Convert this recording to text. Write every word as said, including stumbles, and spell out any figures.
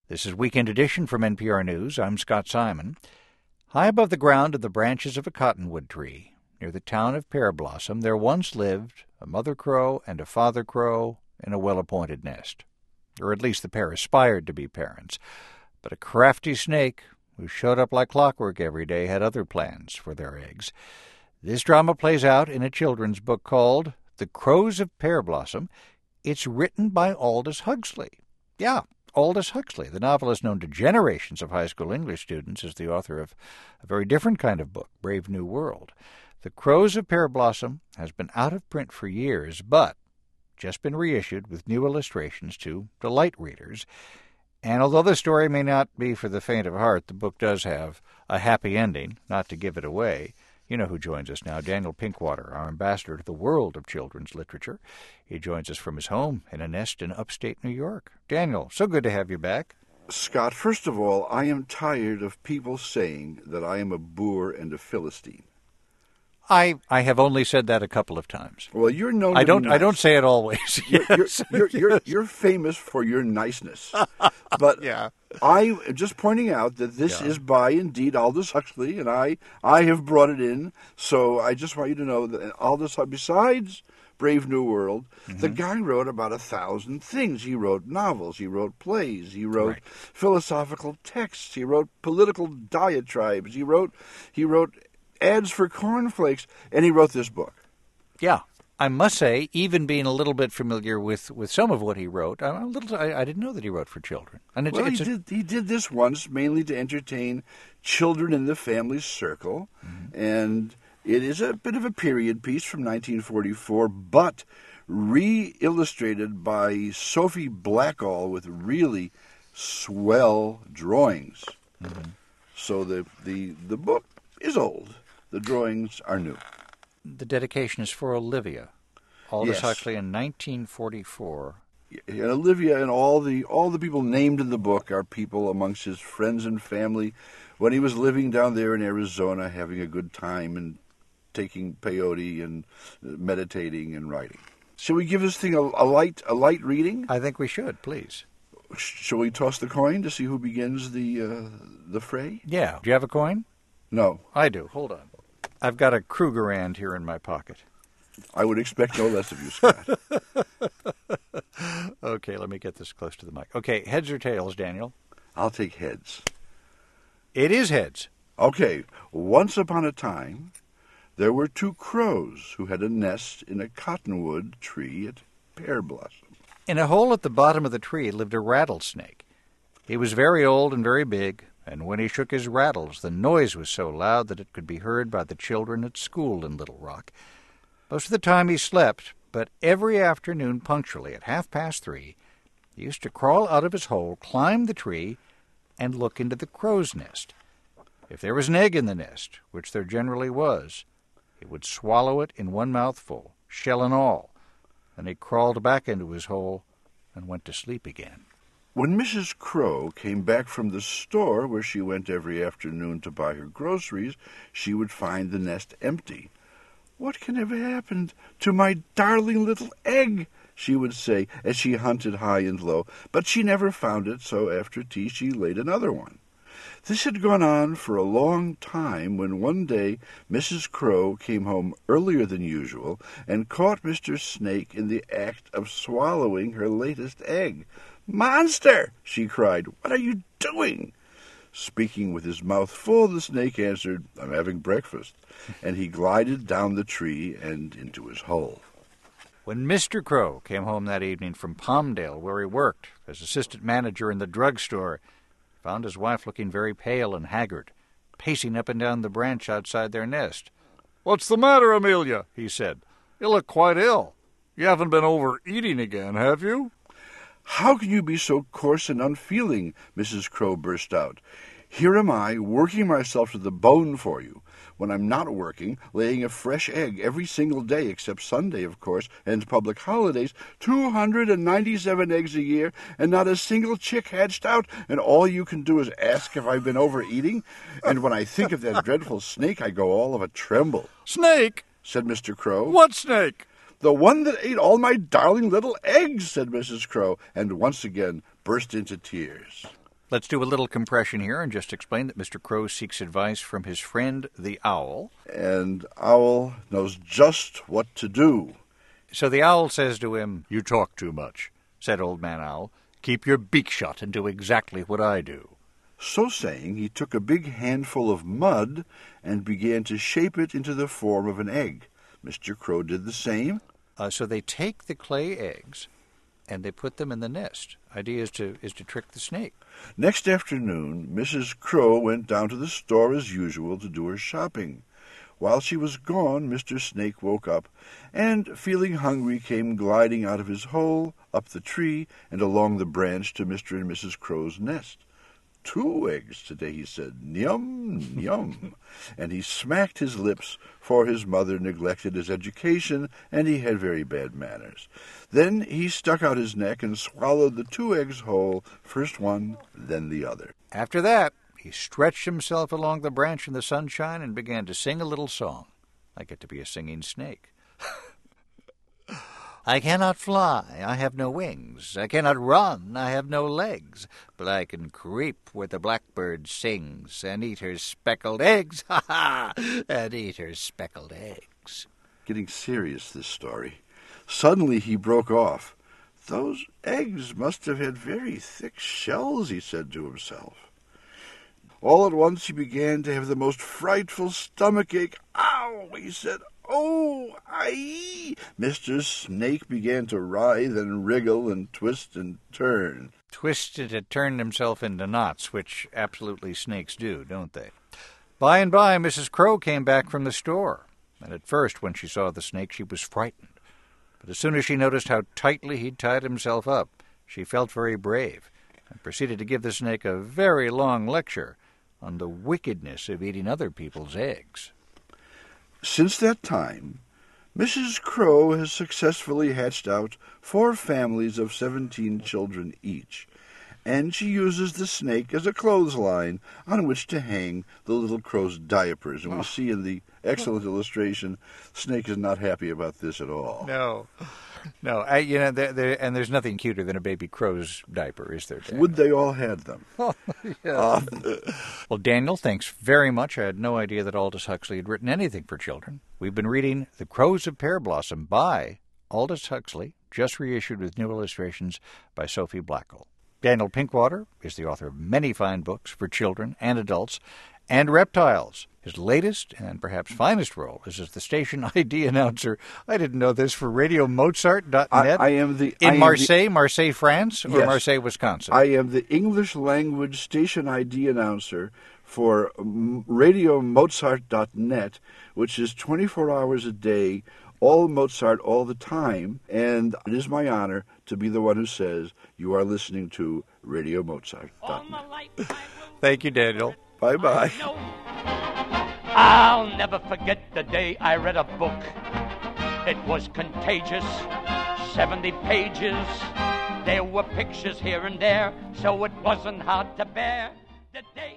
This is Weekend Edition from N P R News. I'm Scott Simon. High above the ground are the branches of a cottonwood tree. Near the town of Pear Blossom, there once lived a mother crow and a father crow in a well-appointed nest. Or at least the pair aspired to be parents. But a crafty snake, who showed up like clockwork every day, had other plans for their eggs. This drama plays out in a children's book called The Crows of Pear Blossom. It's written by Aldous Huxley. Yeah, Aldous Huxley. The novel is known to generations of high school English students as the author of a very different kind of book, Brave New World. The Crows of Pear Blossom has been out of print for years, but just been reissued with new illustrations to delight readers. And although the story may not be for the faint of heart, the book does have a happy ending, not to give it away. You know who joins us now, Daniel Pinkwater, our ambassador to the world of children's literature. He joins us from his home in a nest in upstate New York. Daniel, so good to have you back. Scott, first of all, I am tired of people saying that I am a boor and a Philistine. I I have only said that a couple of times. Well, you're known to I don't be nice. I don't say it always. Yes. You're, you're, you're, you're famous for your niceness. But yeah. I am just pointing out that this Yeah. is by, indeed, Aldous Huxley, and I, I have brought it in. So I just want you to know that Aldous, besides Brave New World, mm-hmm. the guy wrote about a thousand things. He wrote novels, he wrote plays, he wrote right. philosophical texts, he wrote political diatribes, he wrote he wrote ads for cornflakes, and he wrote this book. Yeah. I must say, even being a little bit familiar with, with some of what he wrote, I'm a little, I, I didn't know that he wrote for children. And it's, well, it's he, a... did, he did this once mainly to entertain children in the family circle, mm-hmm. and it is a bit of a period piece from nineteen forty-four, but re-illustrated by Sophie Blackall with really swell drawings. Mm-hmm. So the, the, the book is old. The drawings are new. The dedication is for Olivia. Aldous yes. Huxley in nineteen forty-four. And Olivia and all the all the people named in the book are people amongst his friends and family when he was living down there in Arizona, having a good time and taking peyote and meditating and writing. Shall we give this thing a, a light a light reading? I think we should, please. Shall we toss the coin to see who begins the uh, the fray? Yeah. Do you have a coin? No. I do. Hold on. I've got a Krugerrand here in my pocket. I would expect no less of you, Scott. Okay, let me get this close to the mic. Okay, heads or tails, Daniel? I'll take heads. It is heads. Okay, once upon a time, there were two crows who had a nest in a cottonwood tree at Pear Blossom. In a hole at the bottom of the tree lived a rattlesnake. He was very old and very big, and when he shook his rattles, the noise was so loud that it could be heard by the children at school in Little Rock. Most of the time he slept, but every afternoon punctually at half past three, he used to crawl out of his hole, climb the tree, and look into the crow's nest. If there was an egg in the nest, which there generally was, he would swallow it in one mouthful, shell and all. Then he crawled back into his hole and went to sleep again. When Missus Crow came back from the store where she went every afternoon to buy her groceries, she would find the nest empty. "What can have happened to my darling little egg?" she would say as she hunted high and low. But she never found it, so after tea she laid another one. This had gone on for a long time when one day Missus Crow came home earlier than usual and caught Mister Snake in the act of swallowing her latest egg. "Monster!" she cried. "What are you doing?" Speaking with his mouth full, the snake answered, "I'm having breakfast," and he glided down the tree and into his hole. When Mister Crow came home that evening from Palmdale, where he worked as assistant manager in the drugstore, he found his wife looking very pale and haggard, pacing up and down the branch outside their nest. "What's the matter, Amelia?" he said. "You look quite ill. You haven't been overeating again, have you?" "How can you be so coarse and unfeeling?" Missus Crow burst out. "Here am I, working myself to the bone for you. When I'm not working, laying a fresh egg every single day, except Sunday, of course, and public holidays, two hundred ninety-seven eggs a year, and not a single chick hatched out, and all you can do is ask if I've been overeating? And when I think of that dreadful snake, I go all of a tremble." "Snake?" said Mister Crow. "What snake?" "The one that ate all my darling little eggs," said Missus Crow, and once again burst into tears. Let's do a little compression here and just explain that Mister Crow seeks advice from his friend the owl. And Owl knows just what to do. So the owl says to him, "You talk too much," said Old Man Owl. "Keep your beak shut and do exactly what I do." So saying, he took a big handful of mud and began to shape it into the form of an egg. Mister Crow did the same. Uh, so they take the clay eggs and they put them in the nest. Idea is to is to trick the snake. Next afternoon, Missus Crow went down to the store as usual to do her shopping. While she was gone, Mister Snake woke up, and, feeling hungry, came gliding out of his hole, up the tree, and along the branch to Mister and Missus Crow's nest. "Two eggs today," he said. "Yum, yum." And he smacked his lips, for his mother neglected his education, and he had very bad manners. Then he stuck out his neck and swallowed the two eggs whole, first one, then the other. After that, he stretched himself along the branch in the sunshine and began to sing a little song. I get to be a singing snake. "I cannot fly, I have no wings. I cannot run, I have no legs. But I can creep where the blackbird sings, and eat her speckled eggs, ha ha, and eat her speckled eggs." Getting serious, this story. Suddenly he broke off. "Those eggs must have had very thick shells," he said to himself. All at once he began to have the most frightful stomachache. "Ow!" he said. "Oh, aye!" Mister Snake began to writhe and wriggle and twist and turn. Twisted and turned himself into knots, which absolutely snakes do, don't they? By and by, Missus Crow came back from the store, and at first, when she saw the snake, she was frightened. But as soon as she noticed how tightly he'd tied himself up, she felt very brave, and proceeded to give the snake a very long lecture on the wickedness of eating other people's eggs. Since that time, Missus Crow has successfully hatched out four families of seventeen children each, and she uses the snake as a clothesline on which to hang the little crow's diapers. And we see in the excellent illustration, Snake is not happy about this at all. No, no, I, you know, there, there, and there's nothing cuter than a baby crow's diaper, is there, Daniel? Would they all had them? Yeah. Uh, Well, Daniel, thanks very much. I had no idea that Aldous Huxley had written anything for children. We've been reading The Crows of Pear Blossom by Aldous Huxley, just reissued with new illustrations by Sophie Blackall. Daniel Pinkwater is the author of many fine books for children and adults, and reptiles. His latest and perhaps finest role is as the station I D announcer. I didn't know this, for Radio Mozart dot net. I, I am the in I am Marseille, the, Marseille, France, or yes, Marseille, Wisconsin. I am the English language station I D announcer for Radio Mozart dot net, which is twenty-four hours a day, all Mozart all the time, and it is my honor to be the one who says you are listening to Radio Mozart dot net. Thank you, Daniel. Bye-bye. I'll never forget the day I read a book. It was contagious, seventy pages. There were pictures here and there, so it wasn't hard to bear. The day